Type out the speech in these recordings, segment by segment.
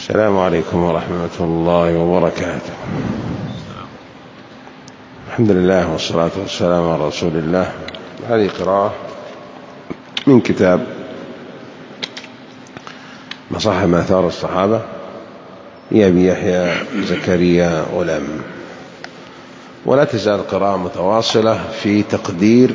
السلام عليكم ورحمة الله وبركاته. الحمد لله والصلاة والسلام على رسول الله. هذه قراءة من كتاب مصاحف آثار الصحابة لأبي يحيى زكريا غلام، ولا تزال قراءة متواصلة في تقدير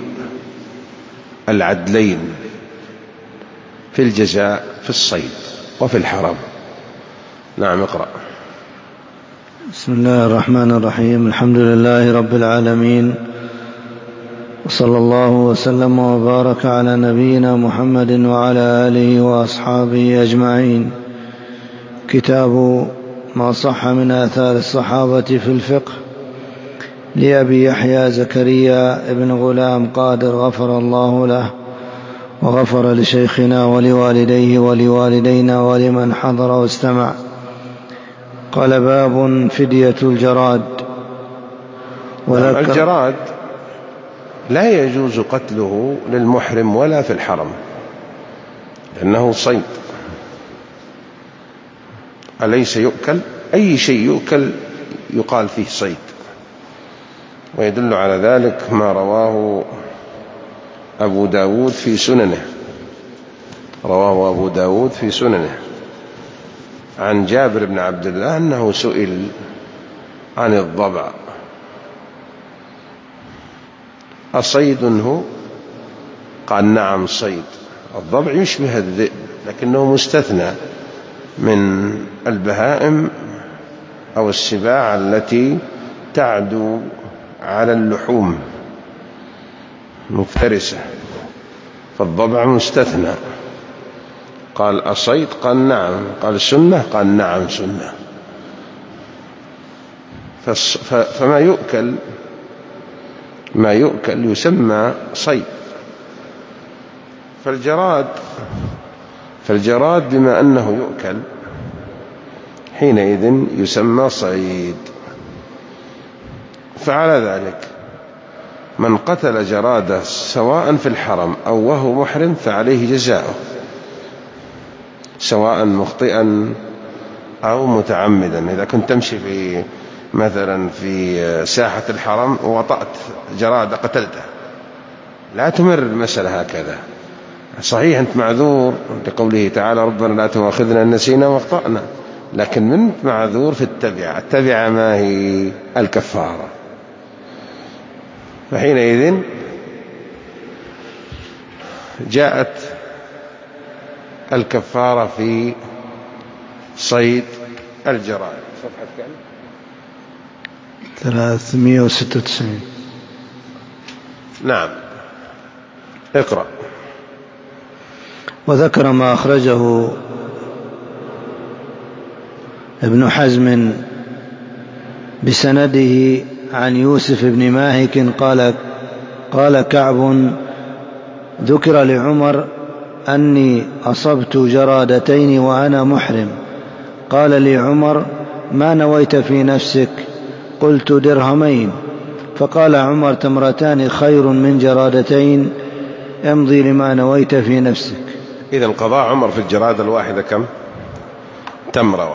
العدلين في الجزاء في الصيد وفي الحرم. نعم، اقرأ. بسم الله الرحمن الرحيم. الحمد لله رب العالمين، وصلى الله وسلم وبارك على نبينا محمد وعلى آله وأصحابه أجمعين. كتاب ما صح من آثار الصحابة في الفقه لأبي يحيى زكريا ابن غلام قادر غفر الله له وغفر لشيخنا ولوالديه ولوالدينا ولمن حضر واستمع. قال: باب فدية الجراد. الجراد لا يجوز قتله للمحرم ولا في الحرم، لأنه صيد. أليس يؤكل؟ أي شيء يؤكل يقال فيه صيد، ويدل على ذلك ما رواه أبو داود في سننه. رواه أبو داود في سننه عن جابر بن عبد الله أنه سئل عن الضبع: أصيد هو؟ قال: نعم صيد. الضبع يشبه الذئب لكنه مستثنى من البهائم أو السباع التي تعدو على اللحوم مفترسة، فالضبع مستثنى. قال: أصيد؟ قال: نعم. قال: سنة؟ قال: نعم سنة. فما يؤكل ما يؤكل يسمى صيد. فالجراد بما أنه يؤكل حينئذ يسمى صيد. فعلى ذلك من قتل جرادة سواء في الحرم أو وهو محرم فعليه جزاؤه، سواء مخطئا أو متعمدا. إذا كنت تمشي مثلا في ساحة الحرم ووطأت جرادة قتلته، لا تمر المسألة هكذا. صحيح أنت معذور لقوله تعالى: ربنا لا تؤاخذنا إن نسينا واخطأنا، لكن من معذور في التبعة ما هي الكفارة. فحينئذ جاءت الكفارة في صيد الجراد. صفحة كم؟ 396. نعم، اقرأ. وذكر ما أخرجه ابن حزم بسنده عن يوسف بن ماهك قال كعب: ذكر لعمر أني أصبت جرادتين وأنا محرم. قال لي عمر: ما نويت في نفسك؟ قلت: درهمين. فقال عمر: تمرتان خير من جرادتين، امضي لما نويت في نفسك. إذن قضاء عمر في الجرادة الواحدة كم؟ تمرة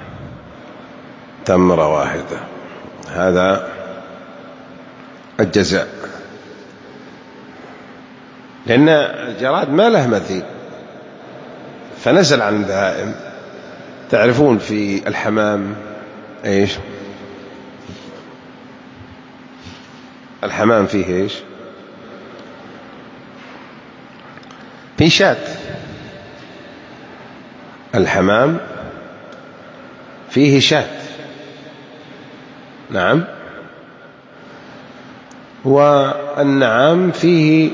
واحدة. هذا الجزاء، لأن الجراد ما له مثيل، فنزل عن البهائم. تعرفون في الحمام إيش؟ الحمام فيه إيش؟ في شاة. الحمام فيه شاة، نعم. والنعام فيه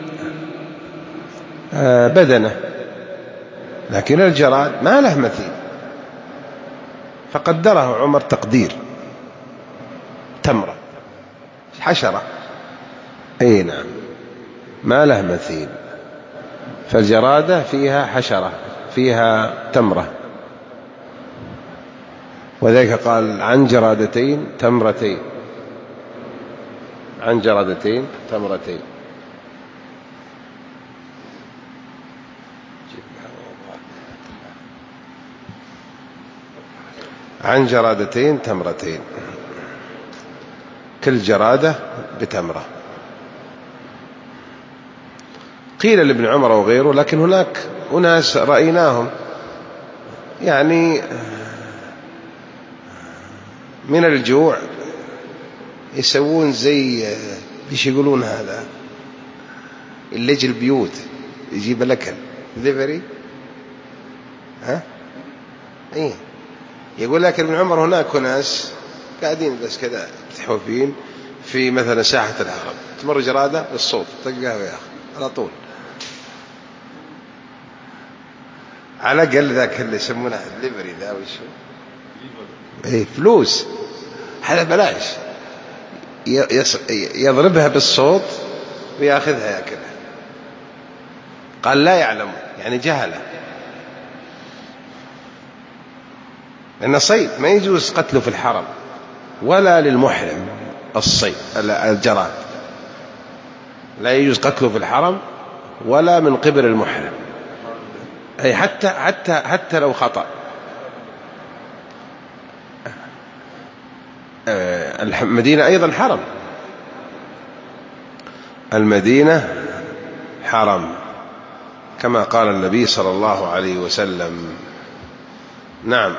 بدنة، لكن الجراد ما له مثيل، فقدره عمر تقدير تمرة، حشرة. أي نعم، ما له مثيل. فالجرادة فيها حشرة، فيها تمرة، وذلك قال: عن جرادتين تمرتين، عن جرادتين تمرتين. عن جرادتين تمرتين، كل جرادة بتمرة. قيل لابن عمر وغيره، لكن هناك أناس رأيناهم يعني من الجوع يسوون زي بيش يقولون هذا اللي يجي البيوت يجيب الأكل دليفري، ها إيه، يقول لك ابن عمر هناك ناس قاعدين بس كذا متحوفين في مثلا ساحة الحرم، تمر جرادة الصوت تلقاه يا أخي على طول، على الأقل ذاك اللي يسمونه دليفري ذا وشو إيه فلوس، هذا بلاش، يضربها بالصوت ويأخذها يأكلها. قال لا يعلم يعني جهله، لأن الصيد ما يجوز قتله في الحرم ولا للمحرم، الصيد الجراد لا يجوز قتله في الحرم ولا من قبل المحرم، أي حتى لو خطأ. المدينة أيضا حرم، المدينة حرم كما قال النبي صلى الله عليه وسلم. نعم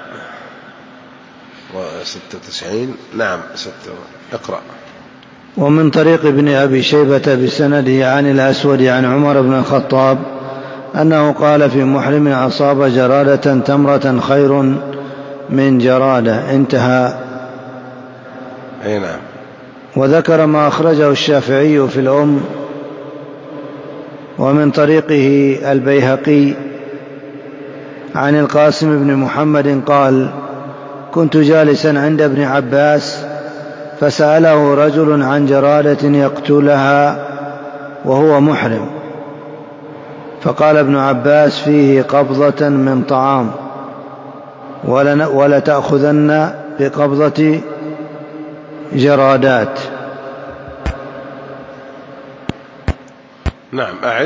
96 نعم 6 اقرأ. ومن طريق ابن أبي شيبة بسنده عن الأسود عن عمر بن الخطاب أنه قال في محرم أصاب جرادة تمرة خير من جرادة، انتهى. أي نعم. وذكر ما أخرجه الشافعي في الأم. ومن طريقه البيهقي عن القاسم بن محمد قال كنت جالسا عند ابن عباس فسأله رجل عن جرادة يقتلها وهو محرم، فقال ابن عباس فيه قبضة من طعام ولتأخذن بقبضة جرادات. نعم أعد.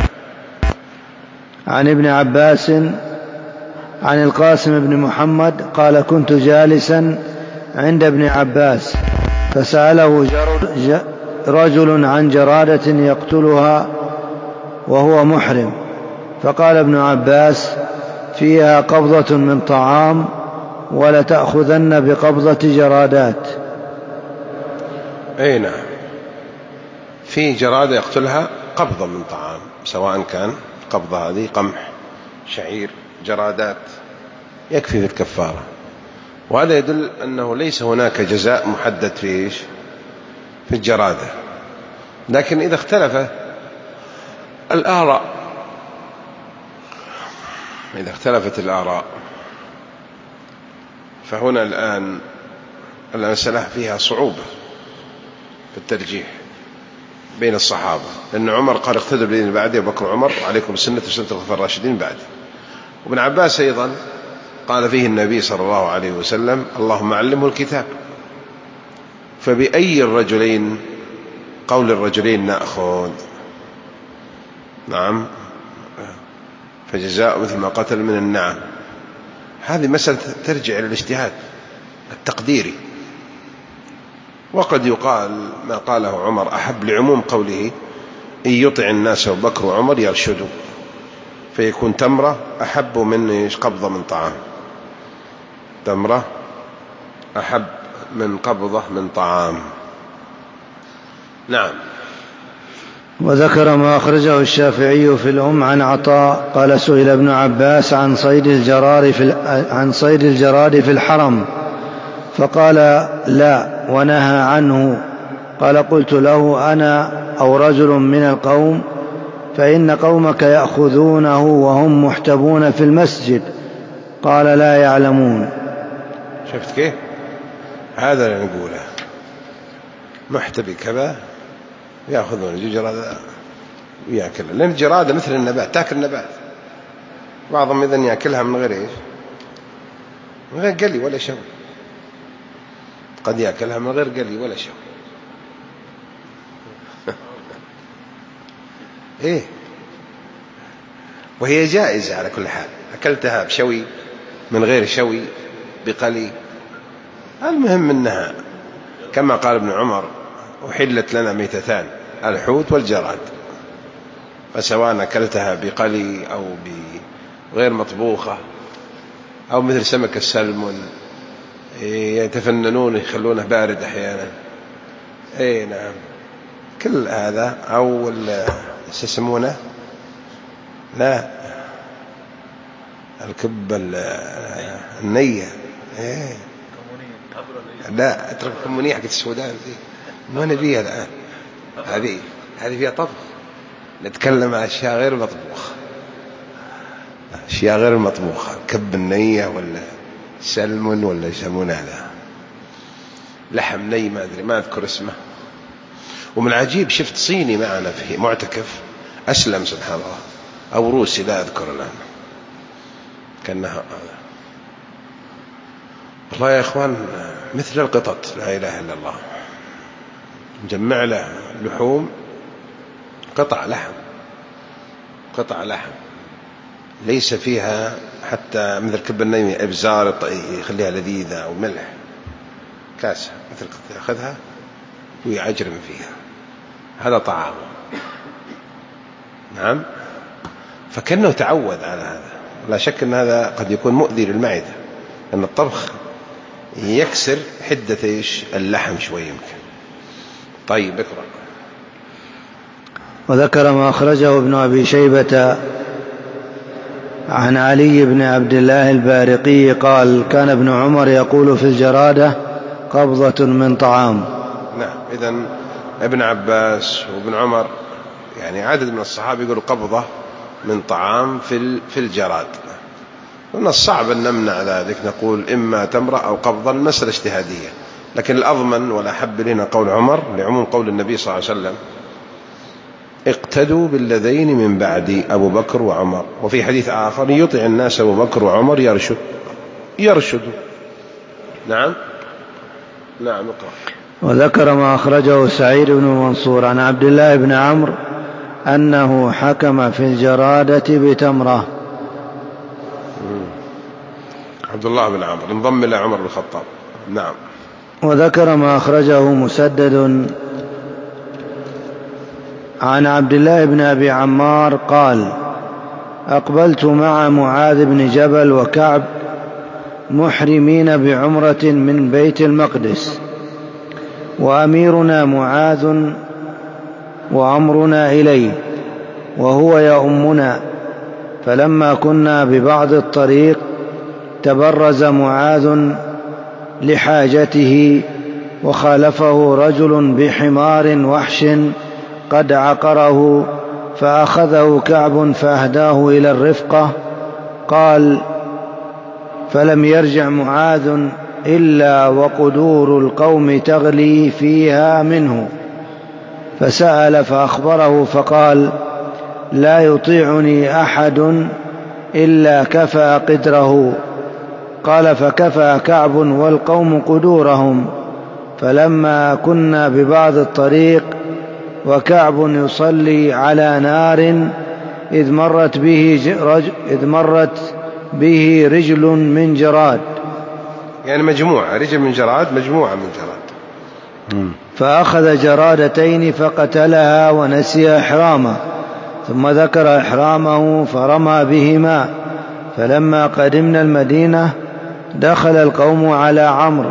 عن ابن عباس عن القاسم بن محمد قال كنت جالسا عند ابن عباس فسأله رجل عن جرادة يقتلها وهو محرم، فقال ابن عباس فيها قبضة من طعام ولتأخذن بقبضة جرادات. أي نعم، في جرادة يقتلها قبضة من طعام، سواء كان قبضة هذه قمح شعير جرادات، يكفي في الكفارة. وهذا يدل أنه ليس هناك جزاء محدد في الجرادة. لكن إذا اختلفت الآراء فهنا الآن المسألة فيها صعوبة في الترجيح بين الصحابة، لأن عمر قال اقتدوا بالذين بعدي، أبو بكر وعمر وعليكم السنة وسنة الخلفاء الراشدين بعدي. وابن عباس أيضا قال فيه النبي صلى الله عليه وسلم اللهم علمه الكتاب، فبأي الرجلين قول الرجلين نأخذ؟ نعم، فجزاء مثل ما قتل من النعم. هذه مسألة ترجع إلى الاجتهاد التقديري. وقد يقال ما قاله عمر أحب لعموم قوله إن يطع الناس أبو بكر وعمر يرشدوا، فيكون تمرة أحب من قبضة من طعام، تمرة أحب من قبضة من طعام. نعم. وذكر ما أخرجه الشافعي في الأم عن عطاء قال سئل ابن عباس عن صيد الجراد في الحرم فقال لا ونهى عنه. قال قلت له أنا أو رجل من القوم فإن قومك يأخذونه وهم محتبون في المسجد. قال لا يعلمون. شفت كيف؟ هذا اللي نقوله، محتبي كذا يأخذون الجرادة ويأكلها، لأن الجرادة مثل النبات تأكل النبات، بعضهم إذن يأكلها من غير إيش، من غير قلي ولا شوي، قد يأكلها من غير قلي ولا شوي. إيه، وهي جائزة على كل حال، أكلتها بشوي من غير شوي بقلي المهم أنها كما قال ابن عمر أحلت لنا ميتتان الحوت والجراد، فسواء أكلتها بقلي أو بغير مطبوخة أو مثل سمك السلمون يتفننون يخلونه بارد أحيانا، أي نعم، كل هذا أو يسمونه لا الكب النية، لا اترك الكمونية حقت السودان دي ما نبيها الآن، هذه فيها طبخ، نتكلم عن أشياء غير مطبوخة، أشياء غير مطبوخة، كب النية ولا سلمون ولا يسمونه هذا لحم ني ما أدري ما أذكر اسمه. ومن العجيب شفت صيني معنا في معتكف أسلم سبحان الله، أو روسي لا أذكر الآن، كأنها والله يا إخوان مثل القطط لا إله إلا الله، نجمع له لحوم قطع لحم ليس فيها حتى مثل كب النيمي إبزار يخليها لذيذة أو ملح، كاسة مثل يأخذها ويعجرم فيها، هذا طعامه. نعم، فكأنه تعود على هذا. لا شك أن هذا قد يكون مؤذي للمعدة، أن الطبخ يكسر حدة اللحم شوي يمكن. طيب اقرأ. وذكر ما أخرجه ابن أبي شيبة عن علي بن عبد الله البارقي قال كان ابن عمر يقول في الجرادة قبضة من طعام. نعم، إذن ابن عباس وابن عمر يعني عدد من الصحابة يقولوا قبضة من طعام في الجراد، ومن الصعب أن نمنع ذلك، نقول إما تمرة أو قبضا، مسألة اجتهادية، لكن الأضمن والأحب لنا قول عمر لعموم قول النبي صلى الله عليه وسلم اقتدوا بالذين من بعدي أبو بكر وعمر، وفي حديث آخر يطع الناس أبو بكر وعمر يرشد. نعم اقرأ. وذكر ما أخرجه سعيد بن منصور عن عبد الله بن عمرو أنه حكم في الجرادة بتمرة. عبد الله بن عمرو انضم إلى عمر بن الخطاب. نعم. وذكر ما أخرجه مسدد عن عبد الله بن أبي عمار قال أقبلت مع معاذ بن جبل وكعب محرمين بعمرة من بيت المقدس، وأميرنا معاذ وأمرنا إليه وهو يؤمنا، فلما كنا ببعض الطريق تبرز معاذ لحاجته وخالفه رجل بحمار وحش قد عقره، فأخذه كعب فأهداه إلى الرفقة. قال فلم يرجع معاذ إلا وقدور القوم تغلي فيها منه، فسأل فأخبره فقال لا يطيعني أحد إلا كفى قدره. قال فكفى كعب والقوم قدورهم، فلما كنا ببعض الطريق وكعب يصلي على نار إذ مرت به رجل من جراد، يعني رجل من جراد، مجموعة من جراد، فأخذ جرادتين فقتلها ونسي إحرامه، ثم ذكر إحرامه فرمى بهما. فلما قدمنا المدينة دخل القوم على عمرو،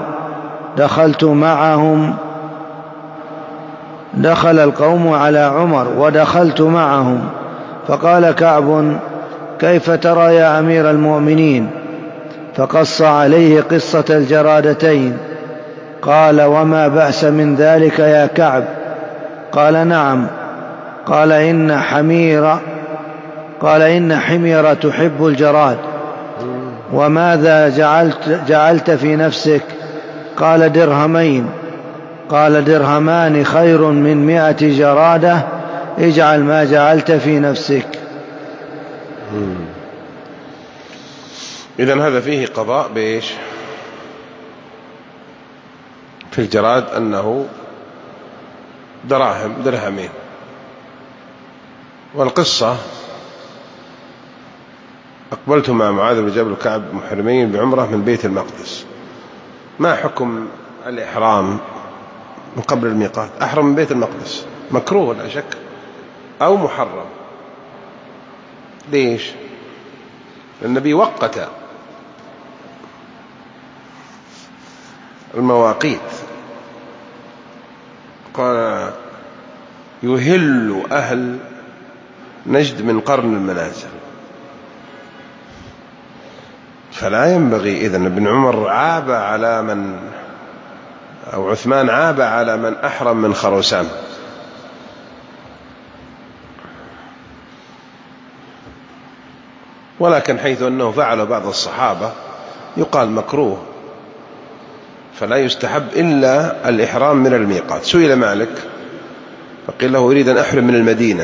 دخل القوم على عمر ودخلت معهم، فقال كعب كيف ترى يا أمير المؤمنين؟ فقص عليه قصة الجرادتين. قال وما بأس من ذلك يا كعب؟ قال نعم. قال إن حمير تحب الجراد. وماذا جعلت في نفسك؟ قال درهمين. قال درهمان خير من 100 جرادة، اجعل ما جعلت في نفسك. إذن هذا فيه قضاء بإيش في الجراد؟ أنه درهمين. والقصة أقبلت مع معاذ بن جبل وكعب محرمين بعمرة من بيت المقدس، ما حكم الإحرام من قبل الميقات؟ أحرم من بيت المقدس، مكروه لا شك أو محرم. ليش؟ النبي وقت المواقيت، قال يهل أهل نجد من قرن المنازل. فلا ينبغي إذن. ابن عمر عاب على من، أو عثمان عاب على من أحرم من خروسان. ولكن حيث أنه فعل بعض الصحابة يقال مكروه، فلا يستحب إلا الإحرام من الميقات. سئل مالك فقيل له أريد أن أحرم من المدينة،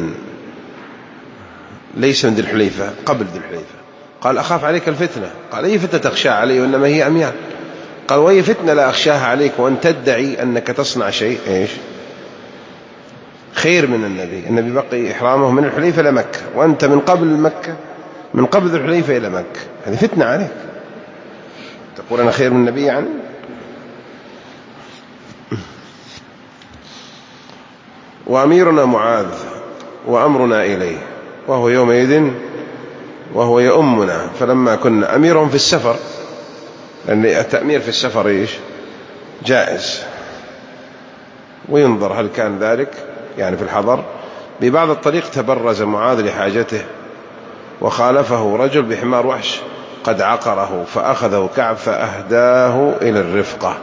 ليس من ذي الحليفة، قبل ذي الحليفة. قال أخاف عليك الفتنة. قال أي فتنة تخشى علي وإنما هي أميال؟ قال وأي فتنة لا أخشاها عليك وأن تدعي أنك تصنع شيء إيش خير من النبي. النبي بقي إحرامه من الحليفة إلى مكة، وأنت من قبل مكة، من قبل ذي الحليفة إلى مكة، هذه فتنة عليك. تقول أنا خير من النبي يعني؟ وأميرنا معاذ وأمرنا إليه، وهو يومئذ وهو يؤمنا. فلما كنا أميرهم في السفر، لأن التأمير في السفر إيش جائز، وينظر هل كان ذلك يعني في الحضر. ببعض الطريق تبرز معاذ لحاجته وخالفه رجل بحمار وحش قد عقره، فأخذه كعب فأهداه إلى الرفقة.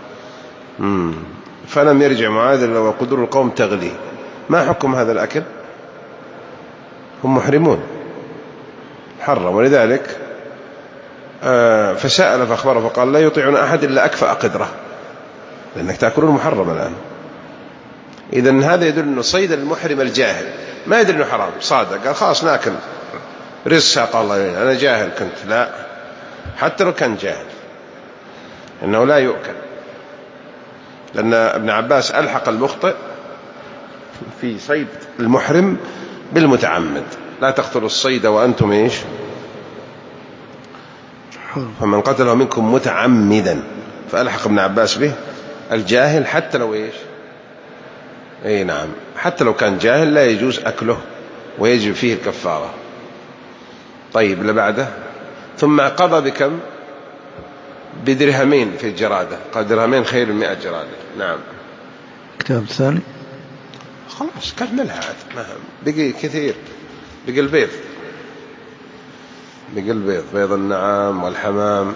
فلم يرجع معاذ إلا وقدر القوم تغلي. ما حكم هذا الأكل؟ هم محرمون، حرم. ولذلك فسأل فأخبره فقال لا يطيعون أحد إلا أكفأ قدره، لأنك تأكلون محرم الآن. إذن هذا يدل أنه صيد المحرم الجاهل ما يدري أنه حرام، صادق قال خلاص ناكل رزق، قال الله أنا جاهل كنت. لا، حتى لو كان جاهل إنه لا يؤكل، لأن ابن عباس ألحق المخطئ في صيد المحرم بالمتعمد. لا تقتلوا الصيد وأنتم إيش، فمن قتله منكم متعمدا، فألحق ابن عباس به الجاهل حتى لو إيش، أي نعم، حتى لو كان جاهل لا يجوز أكله ويجب فيه الكفارة. طيب اللي بعده، ثم قضى بكم؟ بدرهمين في الجرادة. قال درهمين خير من 100 جرادة. نعم. الكتاب الثاني خلاص كملها عاد، بقي كثير، بقي البيض، بقي البيض، بيض النعام والحمام.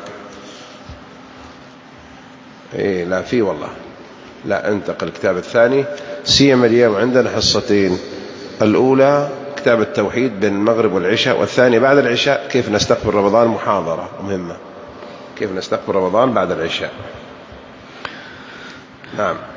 ايه لا في والله، لا انتقل الكتاب الثاني. سيما اليوم عندنا حصتين، الأولى كتاب التوحيد بين المغرب والعشاء، والثاني بعد العشاء كيف نستقبل رمضان، محاضرة مهمة كيف نستقبل رمضان بعد العشاء. نعم.